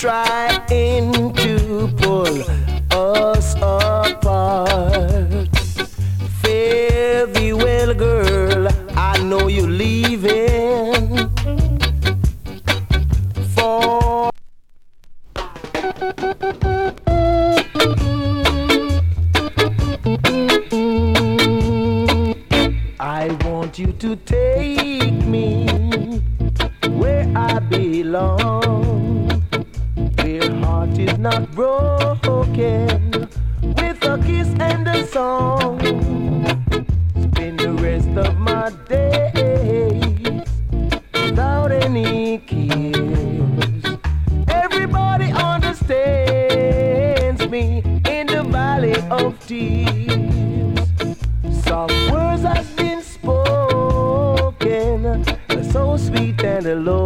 trying to pull us apart. Fare thee well, girl, I know you're leaving. For I want you to take me where I belong, where heart is not broken, with a kiss and a song. Spend the rest of my days without any cares. Everybody understands me in the valley of tears. Some words have been spoken, so sweet and alone.